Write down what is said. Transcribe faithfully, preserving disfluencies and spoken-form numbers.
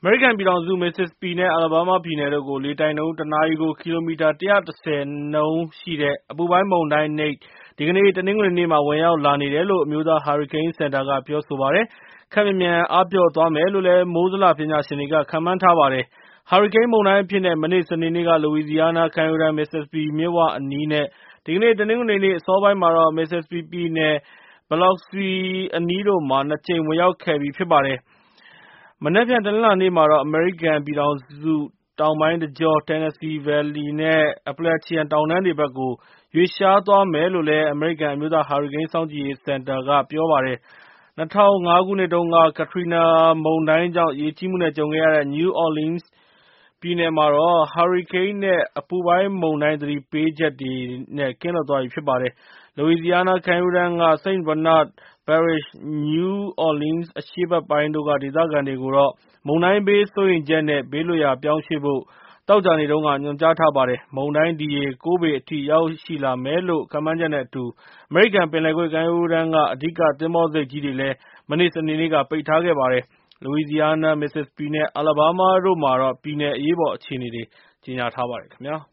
အမေရိကန်ပြည်ထောင်စု Mississippi နဲ့ Alabama ပြည်နယ်တို့ကို လေတိုက်နှုန်း တနာရီ ကီလိုမီတာ ၁၁၀ နှုန်းရှိတဲ့ အပူပိုင်းမုန်တိုင်း Nate ဒီကနေ့ တနင်္ဂနွေနေ့မှာ ဝင်ရောက်လာနေတယ်လို့ အမျိုးသား ဟာရီကိန်းစင်တာက ပြောဆိုပါတယ်။ ခပ်မြန်မြန် အားပျော့သွားမယ်လို့လည်း မိုးဇလပညာရှင်တွေက ခန့်မှန်းထားပါတယ်။ ဟာရီကိန်းမုန်တိုင်းအဖြစ်နဲ့ မနေ့ စနေနေ့က Louisiana, ကမ်းရိုးတန်း Mississippi မြစ်ဝအနီး နဲ့ ဒီကနေ့ တနင်္ဂနွေနေ့ အစောပိုင်းမှာတော့ Mississippi ပြည်နယ် Biloxi အနီးတို့မှာ နှစ်ကြိမ် ဝင်ရောက်ခဲ့ပြီးဖြစ်ပါတယ်။ မနက်ဖြန် တနင်္လာနေ့မှာတော့ အမေရိကန်ပြည်ထောင်စု တောင်ပိုင်းတကြော Tennessee Valley နဲ့ Appalachian တောင်တန်းတွေဘက်ကို ရွေ့လျားသွားမယ်လို့ အမေရိကန် အမျိုးသား ဟာရီကိန်းစောင့်ကြည့်ရေးစင်တာက ပြောပါတယ်။ ၂၀၀၅ ခုနှစ်တုန်းက Katrina မုန်တိုင်းကြောင့် ရေကြီးမှုနဲ့ ကြုံခဲ့ရတဲ့ New Orleans ပြည်နယ်မှာတော့ ဟာရီကိန်းနဲ့ အပူပိုင်းမုန်တိုင်း သတိပေးချက်တွေနဲ့ ကင်းလွတ်သွားပြီဖြစ်ပါတယ်။ Louisiana ကမ်းရိုးတန်းက Saint Bernard Parish, New Orleans အရှေ့ဘက်ပိုင်းတို့က ဒေသခံတွေကိုတော့ မုန်တိုင်းဘေး စိုးရိမ်ချက်နဲ့ ဘေးလွတ်ရာ ပြောင်းရွှေ့ဖို့ သောကြာနေ့တုန်းက ညွှန်ကြားထားပါတယ်။ မုန်တိုင်းဒီရေ ၉ ပေအထိ ရောက်ရှိလာမယ်လို့ ခန့်မှန်းချက်နဲ့အတူ အမေရိကန်ပင်လယ်ကွေ့ ကမ်းရိုးတန်းက အဓိက သင်္ဘောဆိပ်ကြီးတွေလည်း မနေ့ စနေနေ့က ပိတ်ထားခဲ့ပါတယ်။ Louisiana, Mississippi နဲ့ Alabama တို့မှာတော့ ပြည်နယ် အရေးပေါ်အခြေအနေ ကြေညာထားပါတယ်ခင်ဗျာ။